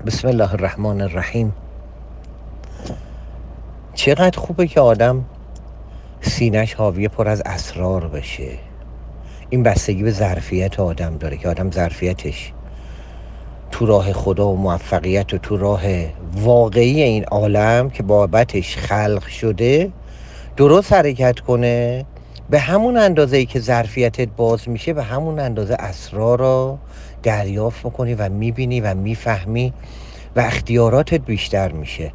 بسم الله الرحمن الرحیم. چقدر خوبه که آدم سینه‌اش حاوی پر از اسرار بشه. این بستگی به ظرفیت آدم داره که آدم ظرفیتش تو راه خدا و موفقیت و تو راه واقعی این عالم که بابتش خلق شده درست حرکت کنه. به همون اندازه‌ای که ظرفیتت باز میشه به همون اندازه اسرار رو دریافت میکنی و میبینی و میفهمی و اختیاراتت بیشتر میشه.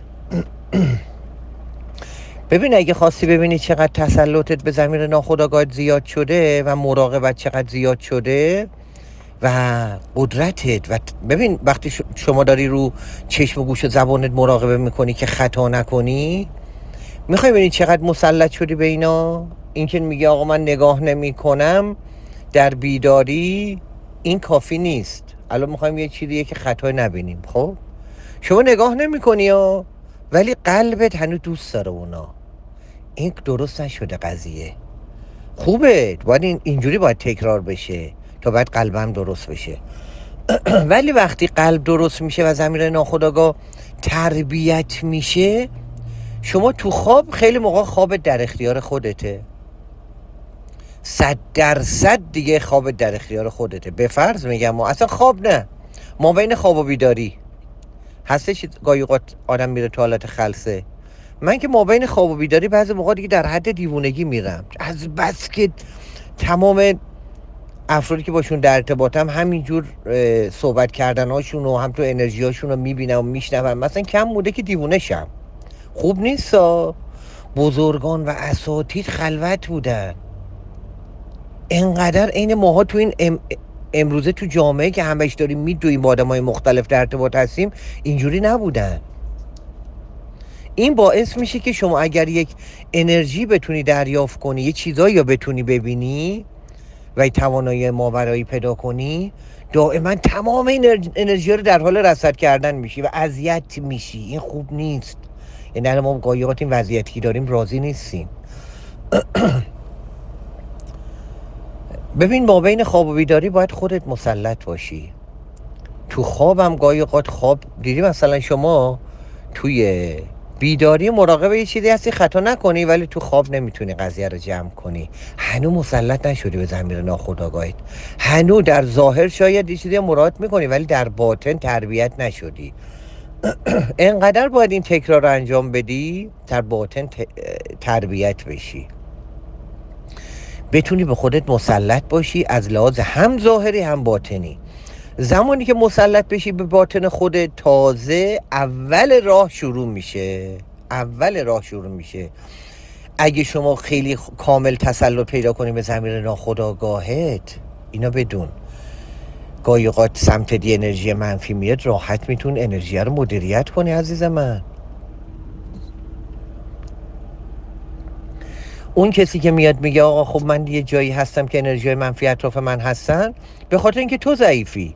ببین، اگه خواستی ببینی چقدر تسلطت به ضمیر ناخودآگاهت زیاد شده و مراقبت چقدر زیاد شده و قدرتت، و ببین وقتی شما داری رو چشم و گوش و زبانت مراقبه میکنی که خطا نکنی، میخوای ببینی چقدر مسلط شدی به اینا. این که میگه آقا من نگاه نمی کنم در بیداری، این کافی نیست. الان میخوایم یه چیزیه که خطا نبینیم. خب شما نگاه نمی کنی ولی قلبت هنوز دوست داره اونا. این درست نشده قضیه. خوبه، باید اینجوری باید تکرار بشه تا بعد قلبم درست بشه. ولی وقتی قلب درست میشه و ضمیر ناخودآگاه تربیت میشه، شما تو خواب خیلی موقع خوابت در اختیار خودته. 100% دیگه خوابت در اختیار خودته. به فرض میگم ما اصلا خواب نه، ما بین خواب و بیداری هستش. گاهی اوقات آدم میره تو حالت خلسه. من که ما بین خواب و بیداری بعضی موقع دیگه در حد دیوونگی میرم، از بس که تمام افرادی که باشون در ارتباطم همینجور صحبت کردن هاشون و هم تو انرژی هاشون رو میبینم و میشنوم. مثلا کم موده که دیوونه شم. خوب نیست. بزرگان و اساتید خلوت بودن. انقدر این ماها تو این امروزه تو جامعه که همش داریم میدویم با آدمای مختلف در ارتباط هستیم، اینجوری نبودن. این باعث میشه که شما اگر یک انرژی بتونی دریافت کنی، یه چیزایی رو بتونی ببینی و توانایی ماورایی پیدا کنی، دائما تمام این انرژی رو در حال رصد کردن میشی و اذیت میشی. این خوب نیست. یعنی ما گاهی اوقات این وضعیتی که داریم راضی نیستیم. ببین، ما بین خواب و بیداری باید خودت مسلط باشی. تو خوابم گاهی اوقات خواب دیدی، مثلا شما توی بیداری مراقب یه چیزی هستی خطا نکنی، ولی تو خواب نمیتونی قضیه رو جمع کنی. هنوز مسلط نشدی به ضمیر ناخودآگاهت. هنوز در ظاهر شاید یه چیزی مراعات میکنی ولی در باطن تربیت نشدی. انقدر باید این تکرار رو انجام بدی در باطن تربیت بشی، بتونی به خودت مسلط باشی از لحاظ هم ظاهری هم باطنی. زمانی که مسلط بشی به باطن خودت، تازه اول راه شروع میشه. اگه شما خیلی کامل تسلط پیدا کنی به ضمیر ناخودآگاهت، اینا بدون گاهی اوقات سمت دی انرژی منفی میاد، راحت میتون انرژی رو مدیریت کنی عزیز من. اون کسی که میاد میگه آقا خب من یه جایی هستم که انرژی منفی اطراف من هستن، به خاطر اینکه تو ضعیفی.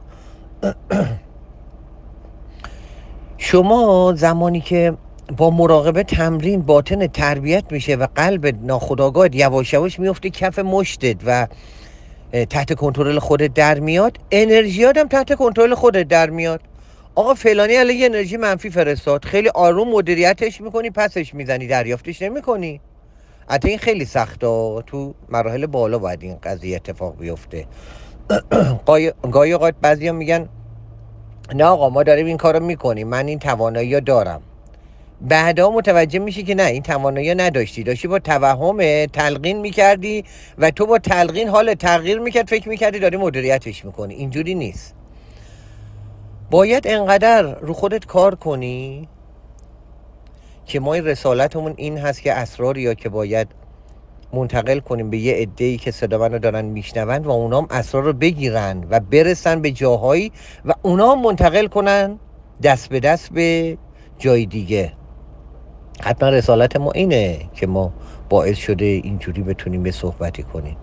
شما زمانی که با مراقبه تمرین باطن تربیت میشه و قلب ناخودآگاهت یواش یواش میفته کف مشتت و تحت کنترل خودت در میاد، انرژیات هم تحت کنترل خودت در میاد. آقا فلانی علیه یه انرژی منفی فرستاد، خیلی آروم مدیریتش میکنی، پسش میزنی، دریافتش نمیکنی. حتی این خیلی سخته. تو مراحل بالا باید این قضیه اتفاق بیفته. گاهی اوقات بعضیا میگن نه آقا ما داریم این کارو میکنیم، من این توانایی دارم. بعدا متوجه میشی که نه، این توانایی نداشتی، داشتی با توهم تلقین میکردی و تو با تلقین حال تغییر میکرد، فکر میکردی داری مدیریتش میکنی. اینجوری نیست. باید انقدر رو خودت کار کنی که ما این رسالتمون این هست که اسراری یا که باید منتقل کنیم به یه عده‌ای که صدا منو دارن میشنون و اونام اسرار رو بگیرن و برسن به جاهایی و اونام منتقل کنن دست به دست به جای دیگه. حتما رسالت ما اینه که ما باعث شده اینجوری بتونیم به صحبتی کنیم.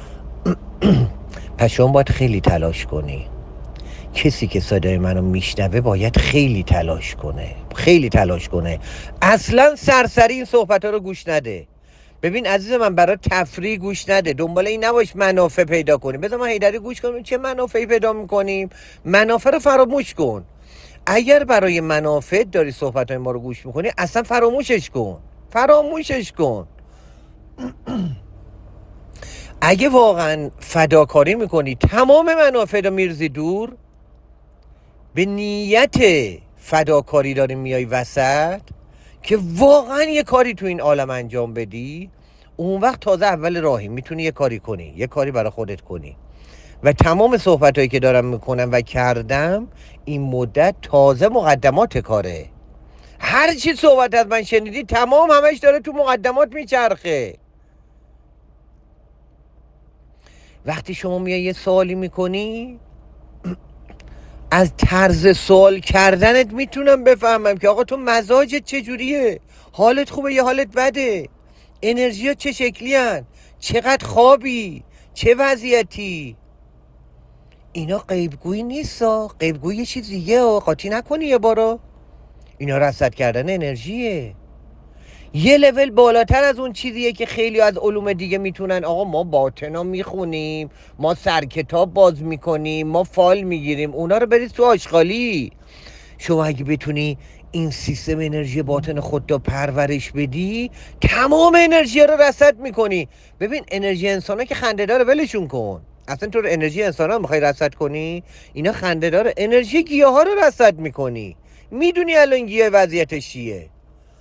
پس شما باید خیلی تلاش کنی. کسی که صدای منو میشنوه باید خیلی تلاش کنه. اصلا سرسری این صحبت ها رو گوش نده. ببین عزیز من، برای تفریح گوش نده. دنبال این نباش منافع پیدا کنیم. بذار ما هیدری گوش کنیم چه منافعی پیدا میکنیم. منافع رو فراموش کن. اگر برای منافع داری صحبت های ما رو گوش میکنی اصلا فراموشش کن. اگه واقعا فداکاری میکنی تمام منافع رو میرزی دور، به نیت فداکاری داری میای وسط که واقعا یه کاری تو این عالم انجام بدی، اون وقت تازه اول راهی میتونی یه کاری کنی، یه کاری برای خودت کنی. و تمام صحبت هایی که دارم میکنم و کردم این مدت تازه مقدمات کاره. هر چی صحبت از من شنیدی تمام همش داره تو مقدمات میچرخه. وقتی شما میای یه سوالی میکنی، از طرز سوال کردنت میتونم بفهمم که آقا تو مزاجت چجوریه، حالت خوبه یا حالت بده، انرژیات چه شکلی هن، چقدر خوابی، چه وضعیتی. اینا غیبگویی نیست، غیبگویی یه چیز دیگه، قاطی نکنی یه بارا. اینا رصد کردن انرژیه، یه لول بالاتر از اون چیزیه که خیلی از علوم دیگه میتونن. آقا ما باطنا میخونیم، ما سرکتاب باز میکنیم، ما فال میگیریم، اونا رو بریز تو آشغالی. شما اگه بتونی این سیستم انرژی باطن خود رو پرورش بدی، تمام انرژی رو رصد میکنی. ببین انرژی انسان ها که خنده داره ولشون کن، اصلا تو انرژی انسان ها میخوای رصد کنی؟ اینا خنده داره. انرژی گیاه ها رو رصد میکنی. میدونی الان گیاه وضعیتش چیه؟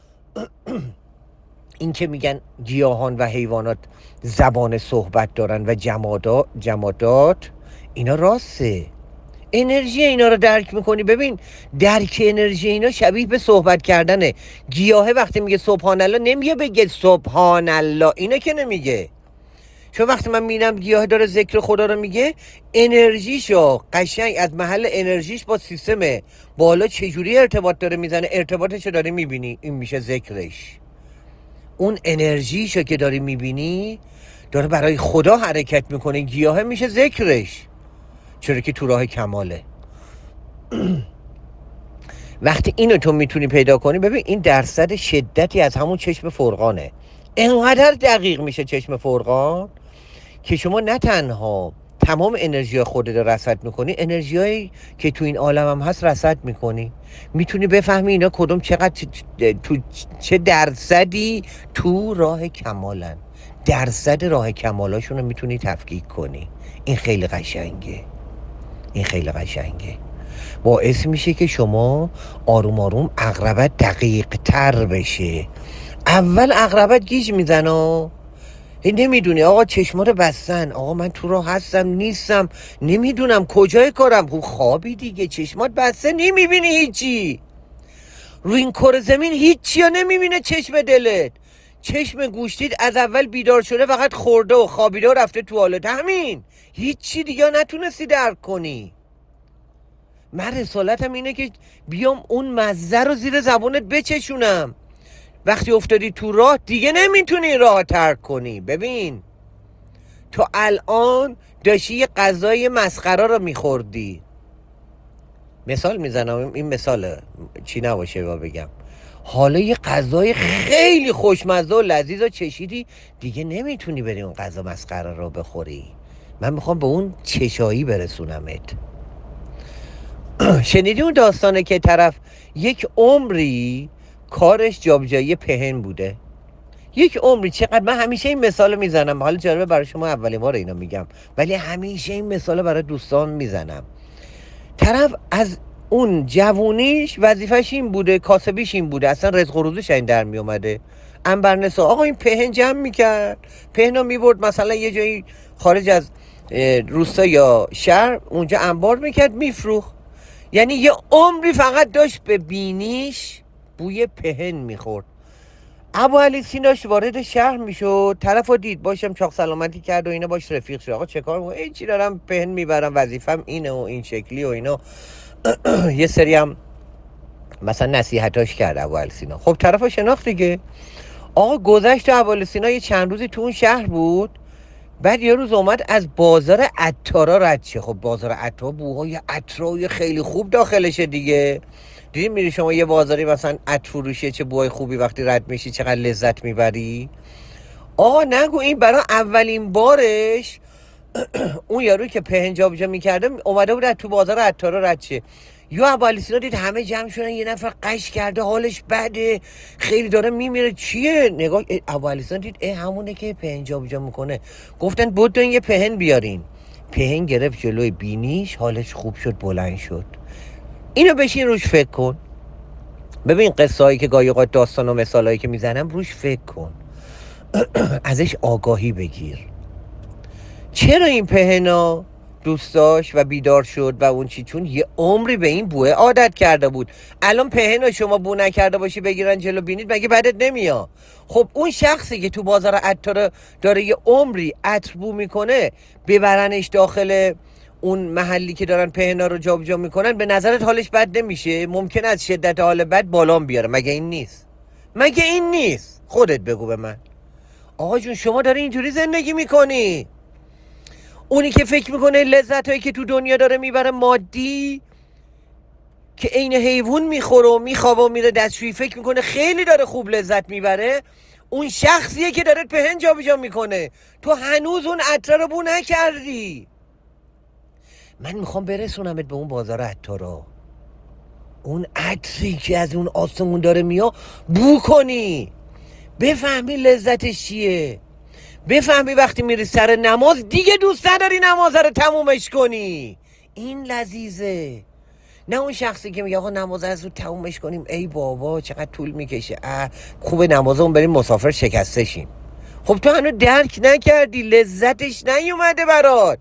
این که میگن گیاهان و حیوانات زبان صحبت دارن و جمادات، اینا راسته. انرژی اینا رو درک میکنی. ببین درک انرژی اینا شبیه به صحبت کردنه. گیاهه وقتی میگه سبحان الله نمیگه بگه سبحان الله، اینا که نمیگه. چون وقتی من میبینم گیاه داره ذکر خدا رو میگه، انرژیشو قشنگ از محل انرژیش با سیستم بالا چجوری ارتباط داره میزنه، ارتباطشو داره میبینی، این میشه ذکرش. اون انرژیشو که داری میبینی داره برای خدا حرکت میکنه، گیاه میشه ذکرش، چرا که تو راه کماله. وقتی اینو تو میتونی پیدا کنی، ببین این درصد شدتی از همون چشم فرقانه. انقدر دقیق میشه چشم فرقان که شما نه تنها تمام انرژی خودت رو رصد میکنی، انرژیایی که تو این عالم هم هست رصد میکنی. میتونی بفهمی اینا کدوم چقدر تو چه درصدی تو راه کمالن. درصد راه کمالاشون رو میتونی تفکیک کنی. این خیلی قشنگه. باعث میشه که شما آروم آروم عقربت دقیق تر بشه. اول عقربت گیج میزنه، نمیدونی آقا چشما رو بستن، آقا من تو راه هستم نیستم، نمیدونم کجای کارم. خوابی دیگه، چشمات بسته نمیبینی هیچی. رو این کره زمین هیچی ها نمیبینه چشم دلت. چشم گوشتید از اول بیدار شده فقط خورده و خوابیده و رفته توالت، همین، هیچی دیگه نتونستی درک کنی. من رسالتم اینه که بیام اون مزه رو زیر زبونت بچشونم. وقتی افتادی تو راه دیگه نمیتونی راه ترک کنی. ببین تو الان داشتی یه غذای مسخره رو میخوردی، مثال میزنم، این مثال چی نباشه با بگم، حالا یه غذای خیلی خوشمزه و لذیذ رو چشیدی، دیگه نمیتونی بری اون غذا مسخره رو بخوری. من میخوام به اون چشایی برسونمت. شنیدی اون داستانه که طرف یک عمری کارش جابجایی پهن بوده؟ یک عمری چقدر. من همیشه این مثال میزنم، حالا جالبه برای شما اولین بار اینو میگم، ولی همیشه این مثال برای دوستان میزنم. طرف از اون جوونیش وظیفش این بوده، کاسبیش این بوده، اصلا رزق و روزش این در میومده. انبرنسا آقا این پهن جمع میکرد، پهنو میبرد مثلا یه جایی خارج از روستا یا شهر، اونجا انبار میکرد میفروخت. یعنی یه عمری فقط داشت به بینیش بوی پهن میخورد. ابو علی سیناش وارد شهر میشد، طرفو دید، باشم چاق سلامتی کرد و اینا، باش رفیق شد. آقا چه کار میکنی؟ این چی دارم پهن میبرم، وظیفم اینه و این شکلی و اینا. یه سری هم مثلا نصیحتاش کرد ابو علی سینا. خب طرفو شناخت دیگه. آقا گذشت ابو علی سینا یه چند روزی تو اون شهر بود، بعد یه روز اومد از بازار عطارا رد شه. خب بازار عطار بوهای عطرای خیلی خوب داخلشه دیگه. دیدی میری شما یه بازاری مثلا عطر فروشیه، چه بوهای خوبی وقتی رد میشی چقدر لذت میبری. آقا نگو این برای اولین بارش اون یارو که پهن جابجا میکرده اومده بود تو بازار عطارا رد شه. یا ابوعلیسینا دید همه جمع شدن، یه نفر قش کرده حالش بده، خیلی داره میمیره، چیه؟ نگاه ابوعلیسینا دید همونه که پهن جابجا میکنه. گفتن بدون یه پهن بیارین. پهن گرفت جلوی بینیش، حالش خوب شد، بلند شد. اینو بشین روش فکر کن. ببین قصه هایی که گاهی اوقات داستان و مثال هایی که میزنم روش فکر کن. ازش آگاهی بگیر. چرا این پهنا دوست داشت و بیدار شد و اون چی؟ چون یه عمری به این بوه عادت کرده بود. الان پهنا شما بو نکرده باشی بگیرن جلو بینید، مگه بدت نمیاد؟ خب اون شخصی که تو بازار عطار داره یه عمری عطر بو میکنه، ببرنش داخل اون محلی که دارن پهنا رو جابجا میکنن، به نظرت حالش بد نمیشه؟ ممکن از شدت حال بد بالام بیاره. مگه این نیست؟ مگه این نیست؟ خودت بگو به من. آقا جون شما داری اینجوری زندگی میکنی. اونی که فکر میکنه لذت هایی که تو دنیا داره میبره مادی، که عین حیوان میخوره و میخوابه و میره دستشویی، فکر میکنه خیلی داره خوب لذت میبره، اون شخصیه که داره پهن جابجا میکنه. تو هنوز اون عطر رو بو نکردی. من میخوام برسونمت به اون بازار عطارا، اون عطری که از اون آسمون داره میاد، بو کنی، بفهمی لذتش چیه، بفهمی وقتی میری سر نماز دیگه دوست نداری نماز رو تمومش کنی. این لذیذه. نه اون شخصی که میگه آقا نماز از رو تمومش کنیم، ای بابا چقدر طول میکشه، خوب نمازمون بریم مسافر شکسته شیم. خب تو هنوز درک نکردی، لذتش نیومده برات.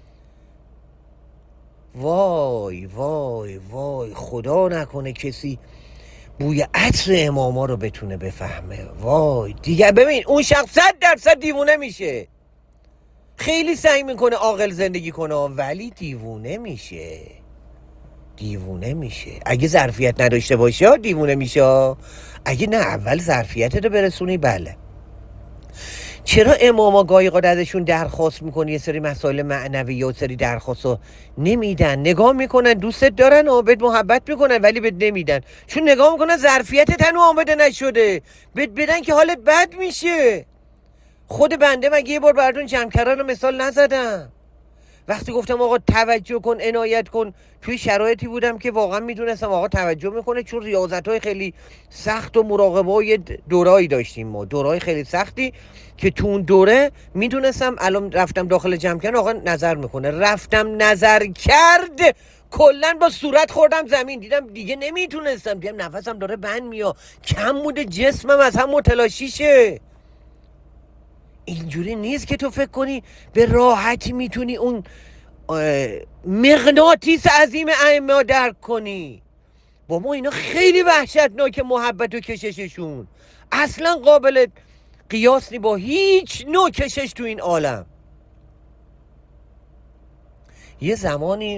وای وای وای، خدا نکنه کسی بوی عطر اماما رو بتونه بفهمه. وای دیگه. ببین اون شخص 100% دیوونه میشه. خیلی سعی میکنه عاقل زندگی کنه ولی دیوونه میشه. دیوونه میشه. اگه ظرفیت نداشته باشه دیوونه میشه. اگه نه اول ظرفیتت رو برسونی. بله. چرا اماما گاهی اوقات ازشون درخواست میکنی یه سری مسائل معنوی یا سری درخواست رو نمیدن؟ نگاه میکنن دوستت دارن و بهت محبت میکنن ولی بهت نمیدن، چون نگاه میکنن ظرفیتت هنوز آماده نشده. بهت بدن که حالت بد میشه. خود بنده مگه یه بار براتون جمکران رو مثال نزدم؟ وقتی گفتم آقا توجه کن، عنایت کن، توی شرایطی بودم که واقعا میدونستم آقا توجه میکنه، چون ریاضت‌های خیلی سخت و مراقبه‌های دورایی داشتیم ما، دورای خیلی سختی که تو اون دوره میدونستم الان رفتم داخل جمکن آقا نظر میکنه. رفتم نظر کرد، کلن با صورت خوردم زمین. دیدم دیگه نمیتونستم، دیدم نفسم داره بند میاد، کم بوده جسمم از هم متلاشیشه. اینجوری نیست که تو فکر کنی به راحتی میتونی اون مغناطیس عظیم ائمه درک کنی. بابا اینا خیلی وحشتناک، محبت و کشششون اصلا قابل قیاس نی با هیچ نوع کشش تو این عالم. یه زمانی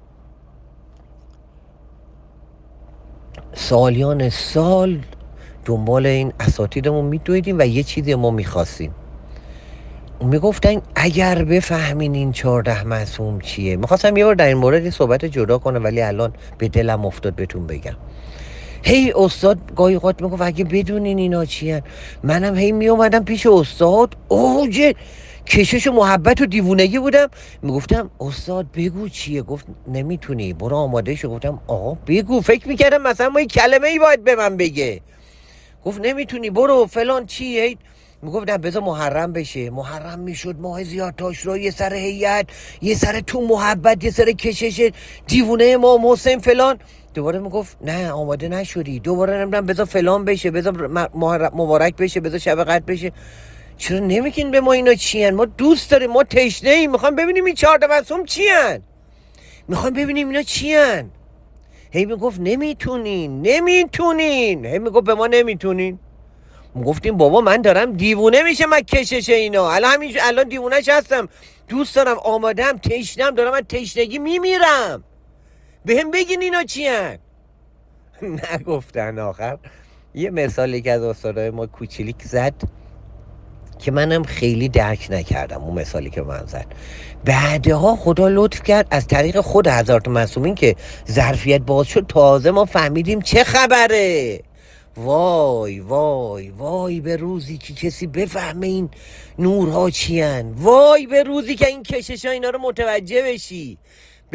سالیان سال دنبال این اساتیدمون میدویدیم و یه چیزی ما میخواستیم. میگفتن اگر بفهمین این 14 معصوم چیه. میخواستم یه بار در این مورد صحبت جدا کنم ولی الان به دلم افتاد بهتون بگم. هی استاد گاهی اوقات میگفت اگه بدونین اینا چیه. منم هی میومدم پیش استاد، اوج کشش و محبت و دیوونگی بودم. میگفتم استاد بگو چیه. گفت نمیتونی، برو آماده شو. گفتم آقا بگو. فکر میکردم مثلا ما یک کلمه ای باید به من بگه. گفت نمیتونی، برو فلان چی. هی میگفت نه بذار محرم بشه. محرم میشد، ماه زیارتاش رو، یه سر هیئت، یه سر تو محبت، یه سر کشش دیوونه امام حسین فلان. دوباره میگفت نه آماده نشدی. دوباره نمیدونم بذار فلان بشه، بذار مبارک بشه، بذار شب قدر بشه. چرا نمیگین به ما اینا چی هن؟ ما دوست داریم، ما تشنه ایم، میخوایم ببینیم این 14 معصوم چی هن، میخوایم ببینیم اینا چی هن. هی میگفت نمیتونین. هی میگفت به ما نمیتونین. گفتیم بابا من دارم دیوونه میشه من کشش اینا. الان دیوونهش هستم، دوست دارم، آمادم، تشنم، دارم از تشنگی میمیرم. به هم بگین اینا چی هن؟ نگفتن. آخر یه مثالی که از استادای ما کوچیلیک زد که منم خیلی درک نکردم. اون مثالی که من زد بعدها خدا لطف کرد از طریق خود حضرت معصومین که ظرفیت باز شد، تازه ما فهمیدیم چه خبره. وای وای وای به روزی که کسی بفهمه این نورها چی هن. وای به روزی که این کشش ها اینا رو متوجه بشی. ببین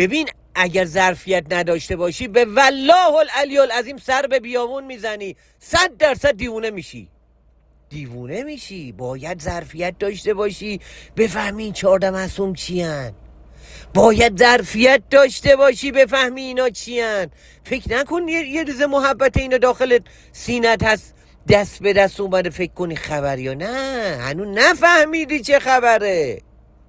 اگر ظرفیت نداشته باشی به والله العلی العظیم سر به بیابون میزنی، 100% دیوونه میشی. باید ظرفیت داشته باشی بفهمی این 14 معصوم چیان، باید ظرفیت داشته باشی بفهمی اینا چیان. فکر نکن یه ریزه محبت اینا داخل سینت هست دست به دست اومده فکر کنی خبر، یا نه هنوز نفهمیدی چه خبره.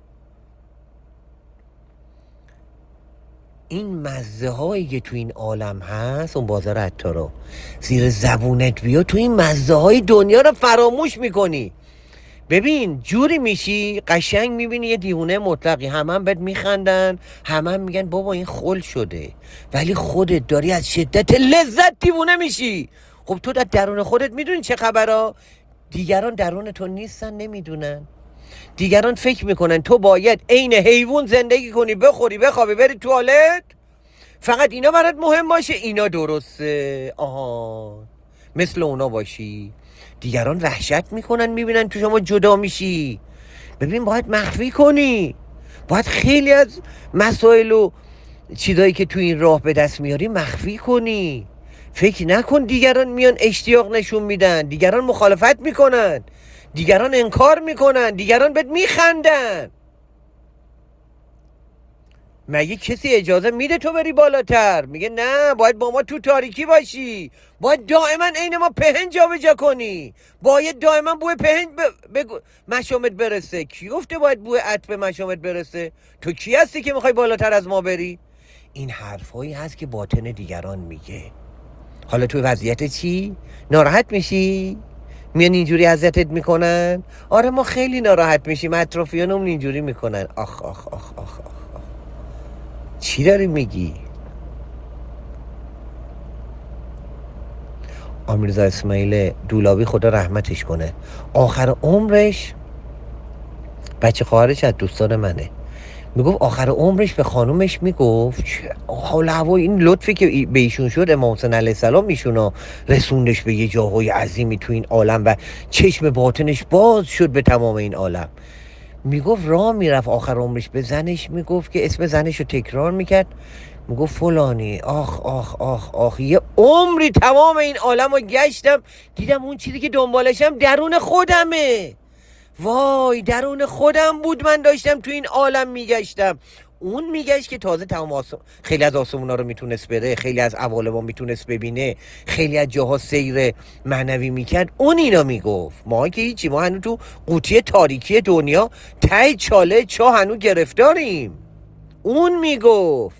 این مزه هایی که تو این عالم هست، اون بازار عطارو زیر زبونت بیا، تو این مزه های دنیا رو فراموش میکنی. ببین جوری میشی قشنگ میبینی یه دیوونه مطلقی، هم بهت میخندن، هم میگن بابا این خل شده، ولی خودت داری از شدت لذت دیوونه میشی. خب تو در درون خودت میدونی چه خبرها، دیگران درون تو نیستن، نمیدونن. دیگران فکر میکنن تو باید عین حیوان زندگی کنی، بخوری بخوابی بری توالت، فقط اینا برات مهم باشه، اینا درسته، آها مثل اونا باشی. دیگران وحشت میکنن میبینن تو شما جدا میشی. ببین باید مخفی کنی، باید خیلی از مسائل و چیزایی که تو این راه به دست میاری مخفی کنی. فکر نکن دیگران میان اشتیاق نشون میدن، دیگران مخالفت میکنن، دیگران انکار میکنن، دیگران بهت میخندن. مگه کسی اجازه میده تو بری بالاتر؟ میگه نه باید با ما تو تاریکی باشی، باید دائما عین ما پهن جا به جا کنی، باید دائما بوی پهن به مشامت برسه. کی گفته باید بوی عطر به مشامت برسه؟ تو کی هستی که میخوای بالاتر از ما بری؟ این حرفایی هست که باطن دیگران میگه. حالا تو وضعیت چی؟ ناراحت میشی؟ میان اینجوری اذیتت میکنن؟ آره ما خیلی ناراحت میشیم، اطرافیانمون اینجوری میکنن. آخ آخ آخ آخ آخ چی داری میگی؟ آمیرزا اسماعیل دولابی خدا رحمتش کنه، آخر عمرش بچه خواهرش از دوستان منه، میگفت آخر عمرش به خانومش میگفت حال هوای این لطفی که به ایشون شد، امام حسین علیه السلام ایشونو رسوندش به یه جاهای عظیمی تو این عالم و چشم باطنش باز شد به تمام این عالم. میگفت راه میرفت آخر عمرش به زنش میگفت که اسم زنش رو تکرار میکرد، میگفت فلانی، آخ آخ آخ آخ یه عمری تمام این عالم رو گشتم دیدم اون چیزی که دنبالشم درون خودمه. وای درون خودم بود، من داشتم تو این عالم میگشتم. اون میگشت که تازه تمام خیلی از آسمونا رو میتونست بره، خیلی از عوالم رو میتونست ببینه، خیلی از جاها سیر معنوی میکرد. اون اینا میگفت، ما که هیچی، ما هنو تو قوطی تاریکی دنیا ته چاله چا هنو گرفتاریم. اون میگفت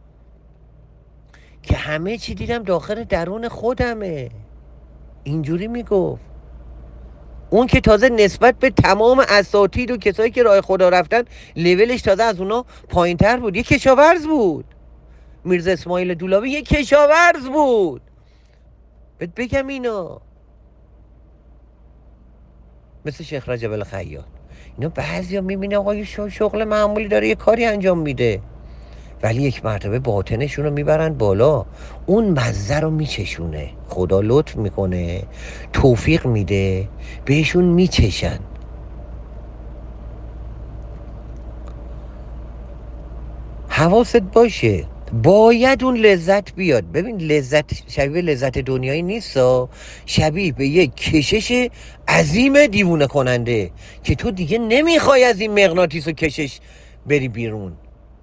که همه چی دیدم داخل درون خودمه، اینجوری میگفت. اون که تازه نسبت به تمام اساتید و کسایی که راه خدا رفتن لولش تازه از اونا پایین تر بود، یه کشاورز بود. میرزا اسماعیل دولابی یه کشاورز بود. بهت بگم اینا مثل شیخ رجب الخیاط، اینا بعضیا میبینه آقا شغل معمولی داره یه کاری انجام میده، ولی یک مرتبه باطنشون رو میبرن بالا، اون مزه رو میچشونه، خدا لطف میکنه توفیق میده بهشون میچشن. حواست باشه باید اون لذت بیاد. ببین لذت شبیه لذت دنیایی نیست، شبیه به یک کشش عظیم دیوونه کننده که تو دیگه نمیخوای از این مغناطیس و کشش بری بیرون.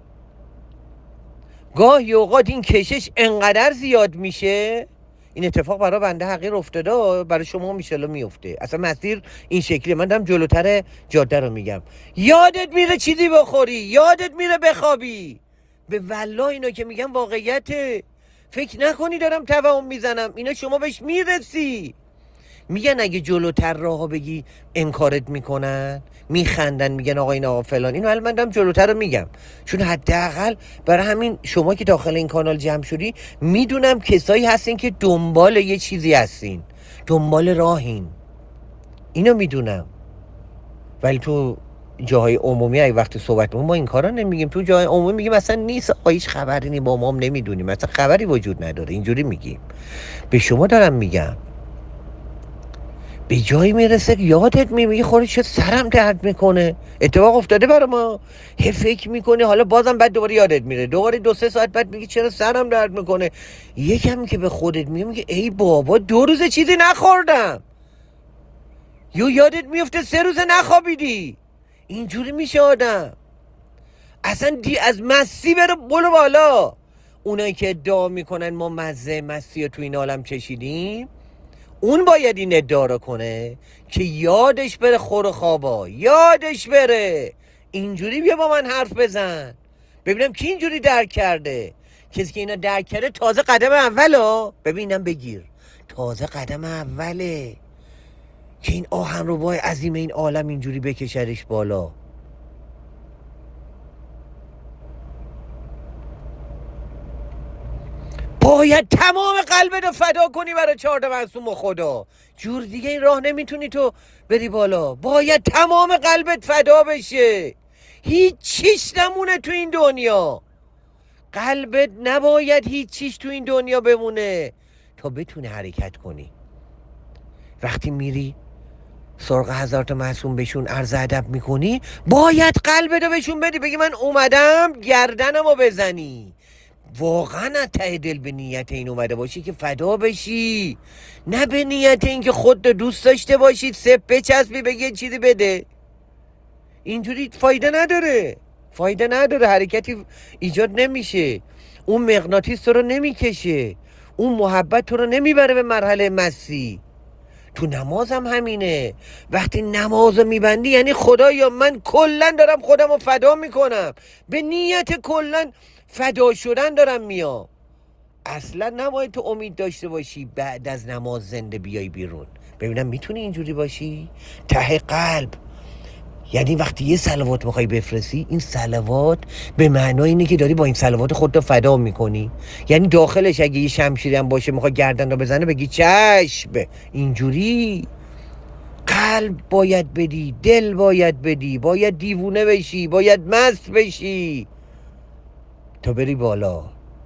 گاهی اوقات این کشش انقدر زیاد میشه، این اتفاق برای بنده حقیر افتاده، برای شما میشالا میفته. اصلا مسیر این شکلیه، من دارم جلوتر جاده رو میگم. یادت میره چیزی بخوری، یادت میره بخوابی، به والله اینا که میگم واقعیته. فکر نکنی دارم توهم میزنم، اینا شما بهش میرسی. میگن اگه جلوتر راهو بگی انکارت میکنن، میخندن، میگن آقا این آقا فلان. اینو حالا من دارم جلوتر رو میگم، چون حداقل برای همین شما که داخل این کانال جمع شدی میدونم کسایی هستین که دنبال یه چیزی هستین، دنبال راهین، اینو میدونم. ولی تو جاهای عمومی اگه وقتی صحبت ما این کارا نمیگیم، تو جاهای عمومی میگیم مثلا نیست آقا، هیچ خبری نی، با ما هم نمیدونیم، مثلا خبری وجود نداره، اینجوری میگیم. به شما دارم میگم به جایی میرسه که یادت میگی خوری چه سرم درد میکنه. اتفاق افتاده برای ما. هی فکر میکنی، حالا بازم بعد دوباره یادت میره، دوباره 2-3 ساعت بعد میگی چرا سرم درد میکنه. یکم که به خودت میگی ای بابا 2 روز چیزی نخوردم، یا یادت میفته 3 روز نخوابیدی. اینجوری میشه آدم. اصلا از مستی بره بلو بالا. اونایی که ادعا میکنن ما مزه مستی رو تو این عالم چشیدیم، اون باید این ادعا رو کنه که یادش بره خور و خوابا، یادش بره. اینجوری بیا با من حرف بزن ببینم کی اینجوری درک کرده. کسی که اینا درک کرده تازه قدم اوله. ببینم بگیر، تازه قدم اوله که این آهن رو بای عظیم این عالم اینجوری بکشدش بالا. باید تمام قلبت رو فدا کنی برای 14 معصوم و خدا. جور دیگه این راه نمیتونی تو بری بالا. باید تمام قلبت فدا بشه، هیچ چیش نمونه تو این دنیا. قلبت نباید هیچ چیش تو این دنیا بمونه تا بتونی حرکت کنی. وقتی میری سرق حضرت معصوم بهشون عرض ادب میکنی، باید قلبت رو بهشون بدی، بگی من اومدم گردنمو بزنی. واقعا از ته دل به نیت این اومده باشی که فدا بشی، نه به نیت این که خود دوست داشته باشید سپ بچسبی بگی یه چیزی بده. اینجوری فایده نداره، فایده نداره، حرکتی ایجاد نمیشه، اون مغناطیس تو رو نمیکشه، اون محبت تو رو نمیبره به مرحله مسی. تو نماز هم همینه. وقتی نماز میبندی یعنی خدایا من کلن دارم خودم رو فدا میکنم، به نیت کلن فدا شدن دارم میام. اصلا نباید تو امید داشته باشی بعد از نماز زنده بیای بیرون. ببینم میتونی اینجوری باشی ته قلب. یعنی وقتی یه صلوات میخوای بفرستی، این صلوات به معنای اینه که داری با این صلوات خودت فدا میکنی. یعنی داخلش اگه یه شمشیری هم باشه میخوای گردن رو بزنه بگی چشم. اینجوری قلب باید بدی، دل باید بدی، باید دیوونه بشی، باید مست بشی تا بری بالا.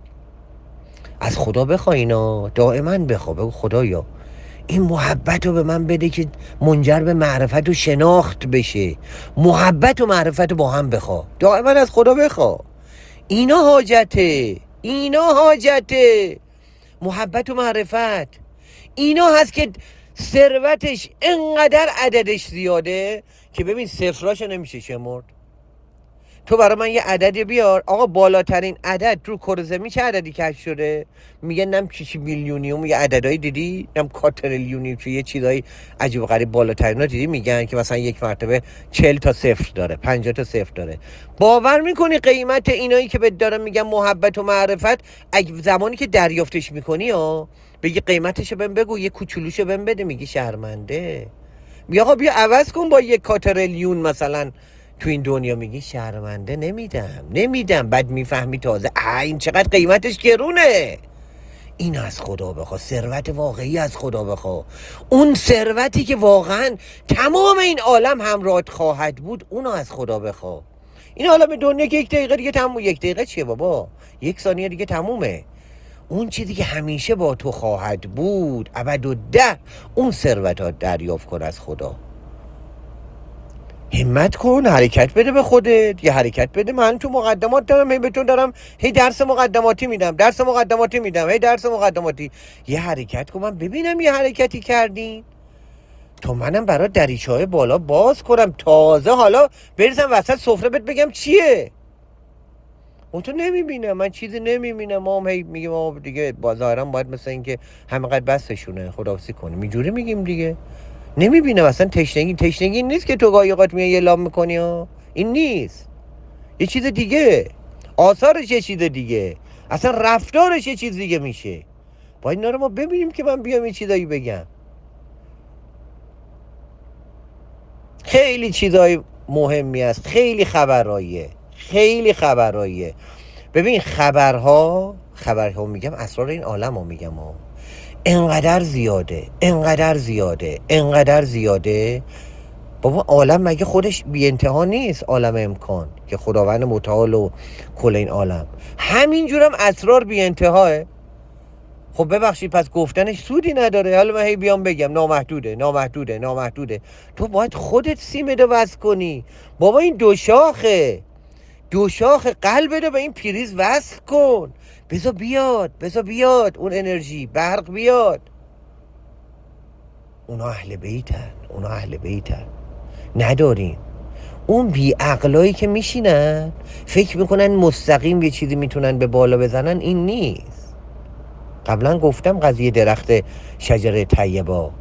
از خدا بخوای اینا، دائما بخوا، بگو خدایا این محبت رو به من بده که منجر به معرفت و شناخت بشه. محبت و معرفت رو با هم بخوا، دائما از خدا بخوا. اینا حاجته، اینا حاجته، محبت و معرفت. اینا هست که ثروتش انقدر عددش زیاده که ببین صفراشو نمیشه شمرد. تو برای من یه عددی بیار آقا، بالاترین عدد رو کره زمین چه عددی کشف شده؟ میگن نم چی میلیونیوم، یه عددهایی دیدی، نم کاتریلیونیوم، چه یه چیزایی عجیب و غریب بالاترین ها دیدی، میگن که مثلا یک مرتبه 40 تا صفر داره، 50 تا صفر داره. باور میکنی قیمت اینایی که بهت دارم میگم محبت و معرفت، اگه زمانی که دریافتش میکنی بگی قیمتشو بهم بگو، یه کوچولوشو بهم بده، میگی شرمنده. بیا آقا بیا عوض کن با 1 کاتریلیون مثلا تو این دنیا، میگی شرمنده، نمیدم. بعد میفهمی تازه این چقدر قیمتش گرونه. این از خدا بخوا، ثروت واقعی از خدا بخوا. اون ثروتی که واقعا تمام این عالم همراهت خواهد بود، اونو از خدا بخوا. این عالم دنیا که 1 دقیقه دیگه تموم. 1 دقیقه چیه بابا، 1 ثانیه دیگه تمومه. اون چیزی که همیشه با تو خواهد بود ابد اون ثروت ها دریافت کن از خدا. همت کن، حرکت بده به خودت، یه حرکت بده. من تو مقدمات دارم، به تو دارم هی درس مقدماتی میدم، هی درس مقدماتی. یه حرکت کن، من ببینم یه حرکتی کردین تا منم برای دریچه‌های بالا باز کنم، تازه حالا بریزم وسط سفره بهت بگم چیه. اون تو نمیبینم، من چیزی نمیبینم. ما هم هی میگیم ما دیگه ظاهرا باید مثل این که همینقدر بسشونه خداحافظی کنیم، اینجوری میگیم دیگه. نمیبینم اصلا. تشنگی نیست که تو گاهی اوقات میای اعلام میکنی این نیست، یه چیز دیگه، آثارش یه چیز دیگه، اصلا رفتارش یه چیز دیگه میشه. باید اینا رو ما ببینیم که من بیام این چیزایی بگم. خیلی چیزای مهمی است، خیلی خبراییه. ببین خبرها میگم، اسرار این عالم ها میگم انقدر زیاده. بابا عالم مگه خودش بی انتها نیست؟ عالم امکان که خداوند متعال و کل این عالم، همینجورم اسرار بی انتهاه. خب ببخشید پس گفتنش سودی نداره. حالا من هی بیام بگم نامحدوده نامحدوده نامحدوده. تو باید خودت سیمتو وصل کنی. بابا این دو شاخه قلبتو به این پریز وصل کن. بذار بیاد اون انرژی، برق بیاد. اونا اهل بیتن نداریم. اون بی عقلایی که میشینن فکر میکنن مستقیم یه چیزی میتونن به بالا بزنن، این نیست. قبلا گفتم قضیه درخت شجره طیبا،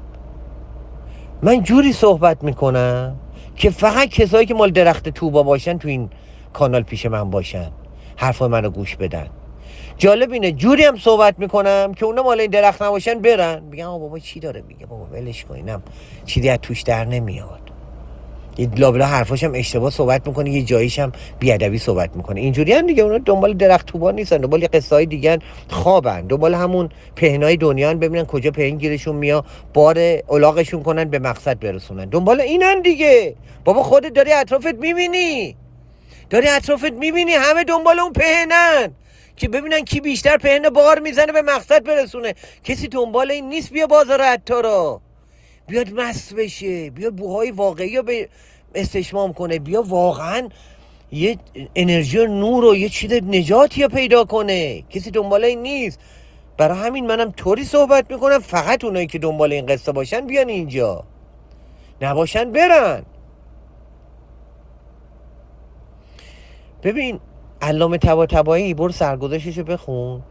من جوری صحبت میکنم که فقط کسایی که مال درخت طوبا باشن تو این کانال پیش من باشن، حرفای منو گوش بدن. جالب اینه جوری هم صحبت میکنم که اونا مال این درخت نباشن برن بگن بابا چی داره میگه، بابا ولش کن، اینم چیزی از توش در نمیاد. یه لابلا حرفاش هم اشتباه صحبت میکنه، یه جاییش هم بیادبی صحبت میکنه. اینجوری هم دیگه اونا دنبال درخت طوبا نیستن، دنبال قصه های دیگه خوابن، دنبال همون پهنای دنیا ببینن کجا پهن گیرشون میاد، بار الاغشون کنن به مقصد برسونن. دنبال اینن دیگه. بابا خودت داری اطرافت میبینی همه دنبال اون پهنن که ببینن کی بیشتر پهنه بار میزنه به مقصد برسونه. کسی دنبال این نیست بیا بازار عطارا، بیاد مست بشه، بیاد بوهای واقعی رو به استشمام کنه، بیا واقعا یه انرژی و نور و یه چیز نجاتی رو پیدا کنه. کسی دنبال این نیست. برای همین منم طوری صحبت میکنم فقط اونایی که دنبال این قصه باشن بیان اینجا، نباشن برن. ببین علامه طباطبایی، برو سرگذشتشو بخون،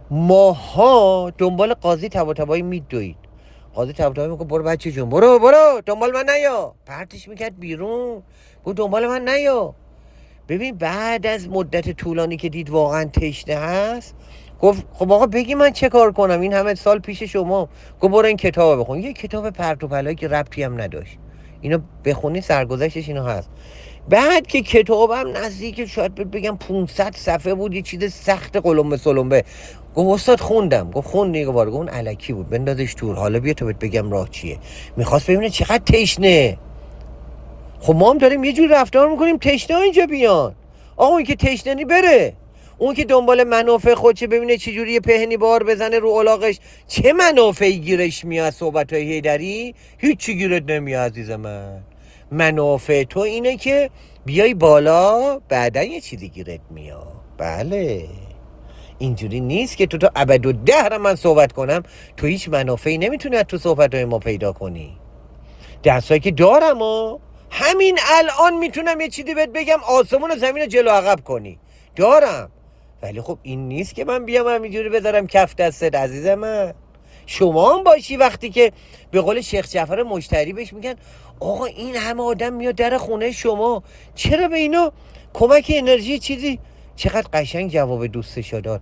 ماها دنبال قاضی طباطبایی میدوید. قاضی طباطبایی میگه برو بچه جون برو دنبال من نیا، پرتش میکرد بیرون، برو دنبال من نیا. ببین بعد از مدت طولانی که دید واقعا تشنه هست، گفت خب آقا بگی من چه کار کنم، این همه سال پیش شما. گفت برو این کتابو بخون. یه کتاب پرت و پلایی که ربطی هم نداشت، اینو بخونی سرگذشتش اینو هست. بعد که کتابم نزدیک شاید بگم 500 صفحه بود، یه چیز سخت قلمبه سلمبه. گفت استاد خوندم. گفت خوندی؟ گفت اون الکی بود بندازش دور، حالا بیا تو بهت بگم راه چیه. میخواست ببینه چقدر تشنه. خب ما هم داریم یه جور رفتار میکنیم تشنه اینجا بیان. آقا اون که تشنه بره، اون که دنبال منافع خودشه ببینه چه جوری پهنی بار بزنه رو الاغش، چه منافعی گیرش میاد. صحبتای هیدری هیچ گیرت نمیاد عزیز من. منافع تو اینه که بیای بالا، بعدا یه چیزی گیرت میاد. بله اینجوری نیست که تو ابدالدهر من صحبت کنم تو هیچ منافعی نمیتونی از تو صحبتهای ما پیدا کنی. درسایی که دارم همین الان میتونم یه چیزی بهت بگم آسمون و زمین رو جلو عقب کنی، دارم. ولی خب این نیست که من بیام همینجوری بذارم کف دستت عزیز من. شما هم باشی وقتی که به قول شیخ جعفر مجتری بهش میگن آقا این همه آدم میاد در خونه شما، چرا به اینا کمک انرژی چیزی. چقدر قشنگ جواب دوستشو داد.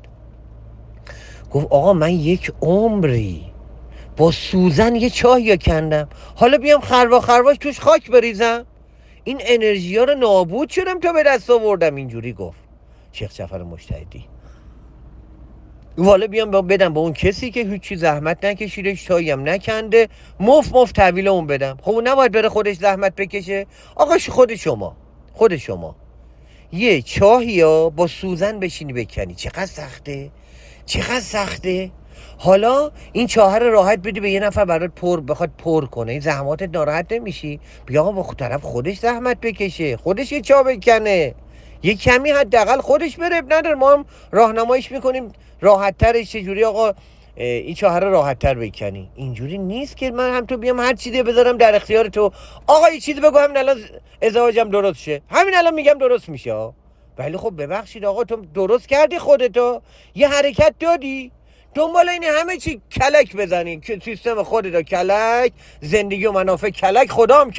گفت آقا من یک عمری با سوزن یه چاهی کندم، حالا بیام خرواش توش خاک بریزم؟ این انرژی ها رو نابود شدم تا به دست آوردم. اینجوری گفت شیخ جعفر مجتهدی. حالا بیام بدم به اون کسی که هیچی زحمت نکشیده، چایی هم نکنده، مفت تحویل اون بدم. خب اون نباید بره خودش زحمت بکشه؟ آقا خود شما یه چاهی ها با سوزن بشینی بکنی، چقدر سخته. حالا این چاه رو راحت بدی به یه نفر برات بخواد پر کنه، این زحماتت ناراحت نمیشی؟ بیا آقا با طرف خودش زحمت بکشه، خودش یه چاه بکنه، یه کمی حداقل خودش بره. نداره ما هم راهنماییش میکنیم راحت ترش چجوری آقا این چاه رو راحت تر بکنی. اینجوری نیست که من هم تو بیام هر چیزی بذارم در اختیار تو. آقا یه چیزی بگو همین الان ازدواجم درست شه، همین الان میگم درست میشه. ولی خب ببخشید آقا تو درست کردی خودتو، یه حرکت دادی، دنبال این همه چی کلک بزنی که سیستم خودت کلک، زندگی و منافع کلک، خدام